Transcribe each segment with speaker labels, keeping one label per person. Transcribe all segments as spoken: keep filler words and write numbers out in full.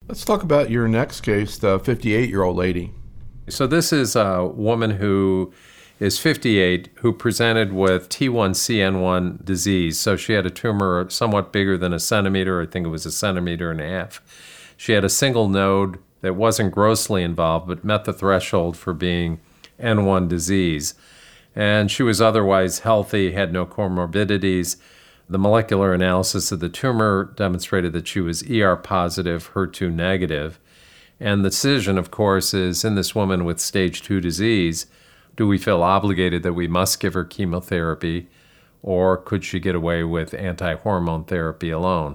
Speaker 1: Let's talk about your next case, the fifty-eight-year-old lady.
Speaker 2: So this is a woman who is fifty-eight who presented with T one C N one disease. So she had a tumor somewhat bigger than a centimeter. I think it was a centimeter and a half. She had a single node that wasn't grossly involved, but met the threshold for being N one disease. And she was otherwise healthy, had no comorbidities. The molecular analysis of the tumor demonstrated that she was E R positive, H E R two negative. And the decision, of course, is in this woman with stage two disease, do we feel obligated that we must give her chemotherapy, or could she get away with anti-hormone therapy alone?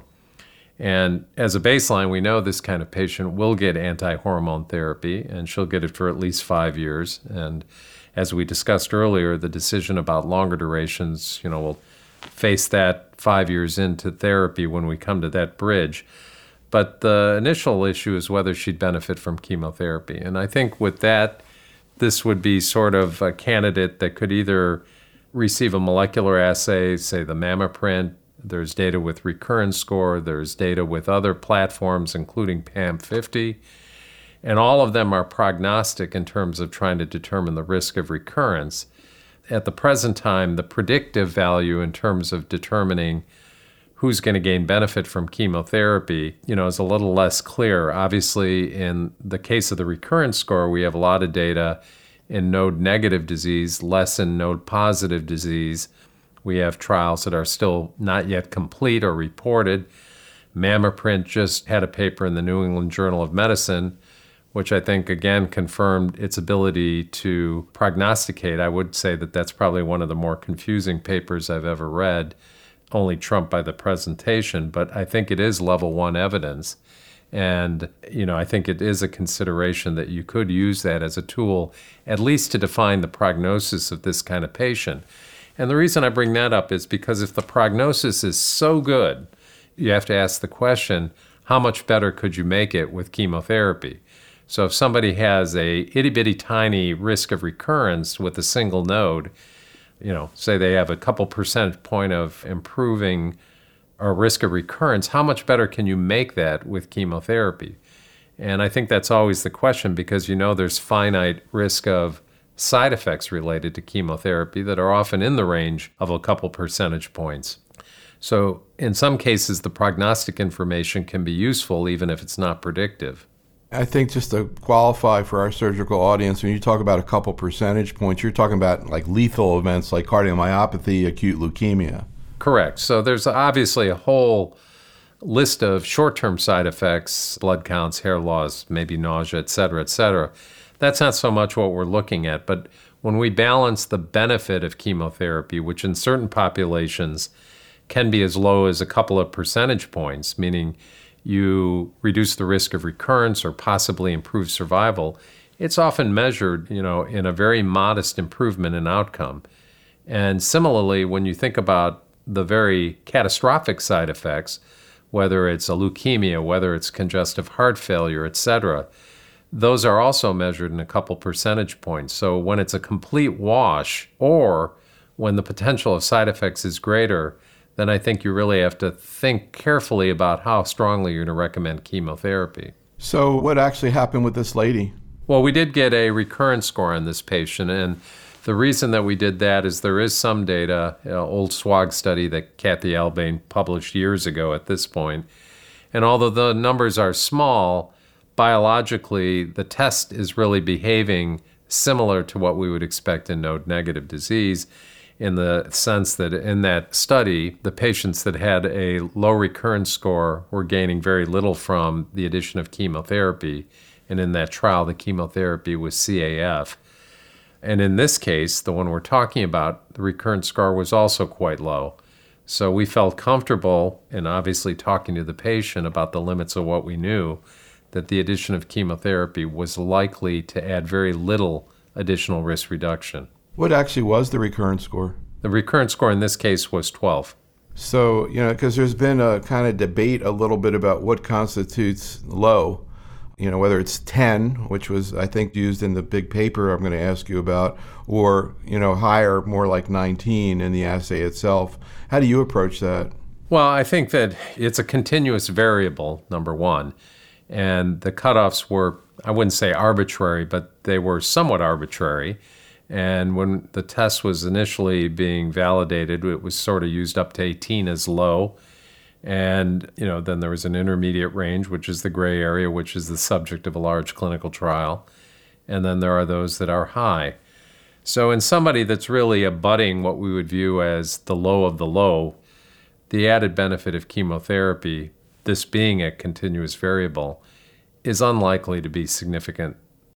Speaker 2: And as a baseline, we know this kind of patient will get anti-hormone therapy, and she'll get it for at least five years. And as we discussed earlier, the decision about longer durations, you know, we'll face that five years into therapy when we come to that bridge. But the initial issue is whether she'd benefit from chemotherapy. And I think with that, this would be sort of a candidate that could either receive a molecular assay, say the MammaPrint. There's data with recurrence score. There's data with other platforms, including P A M fifty. And all of them are prognostic in terms of trying to determine the risk of recurrence. At the present time, the predictive value in terms of determining who's going to gain benefit from chemotherapy, you know, is a little less clear. Obviously, in the case of the recurrence score, we have a lot of data in node-negative disease, less in node-positive disease. We have trials that are still not yet complete or reported. MammaPrint just had a paper in the New England Journal of Medicine, which I think, again, confirmed its ability to prognosticate. I would say that that's probably one of the more confusing papers I've ever read, only trumped by the presentation, but I think it is level one evidence. And, you know, I think it is a consideration that you could use that as a tool, at least to define the prognosis of this kind of patient. And the reason I bring that up is because if the prognosis is so good, you have to ask the question, how much better could you make it with chemotherapy? So if somebody has a itty-bitty tiny risk of recurrence with a single node, you know, say they have a couple percentage point of improving or risk of recurrence, how much better can you make that with chemotherapy? And I think that's always the question, because you know there's finite risk of side effects related to chemotherapy that are often in the range of a couple percentage points. So in some cases, the prognostic information can be useful even if it's not predictive.
Speaker 1: I think just to qualify for our surgical audience, when you talk about a couple percentage points, you're talking about like lethal events like cardiomyopathy, acute leukemia.
Speaker 2: Correct. So there's obviously a whole list of short-term side effects, blood counts, hair loss, maybe nausea, et cetera, et cetera. That's not so much what we're looking at. But when we balance the benefit of chemotherapy, which in certain populations can be as low as a couple of percentage points, meaning you reduce the risk of recurrence or possibly improve survival, it's often measured, you know, in a very modest improvement in outcome. And similarly, when you think about the very catastrophic side effects, whether it's a leukemia, whether it's congestive heart failure, et cetera, those are also measured in a couple percentage points. So when it's a complete wash, or when the potential of side effects is greater, then I think you really have to think carefully about how strongly you're going to recommend chemotherapy.
Speaker 1: So what actually happened with this lady?
Speaker 2: Well, we did get a recurrence score on this patient, and the reason that we did that is there is some data, an old SWOG study that Kathy Albane published years ago at this point, and although the numbers are small, biologically the test is really behaving similar to what we would expect in node-negative disease, in the sense that in that study, the patients that had a low recurrence score were gaining very little from the addition of chemotherapy. And in that trial, the chemotherapy was C A F. And in this case, the one we're talking about, the recurrence score was also quite low. So we felt comfortable, and obviously talking to the patient about the limits of what we knew, that the addition of chemotherapy was likely to add very little additional risk reduction.
Speaker 1: What actually was the recurrence score?
Speaker 2: The recurrence score in this case was twelve.
Speaker 1: So, you know, because there's been a kind of debate a little bit about what constitutes low, you know, whether it's ten, which was, I think, used in the big paper I'm going to ask you about, or, you know, higher, more like nineteen in the assay itself. How do you approach that?
Speaker 2: Well, I think that it's a continuous variable, number one. And the cutoffs were, I wouldn't say arbitrary, but they were somewhat arbitrary. And when the test was initially being validated, it was sort of used up to eighteen as low. And, you know, then there was an intermediate range, which is the gray area, which is the subject of a large clinical trial. And then there are those that are high. So in somebody that's really abutting what we would view as the low of the low, the added benefit of chemotherapy, this being a continuous variable, is unlikely to be significant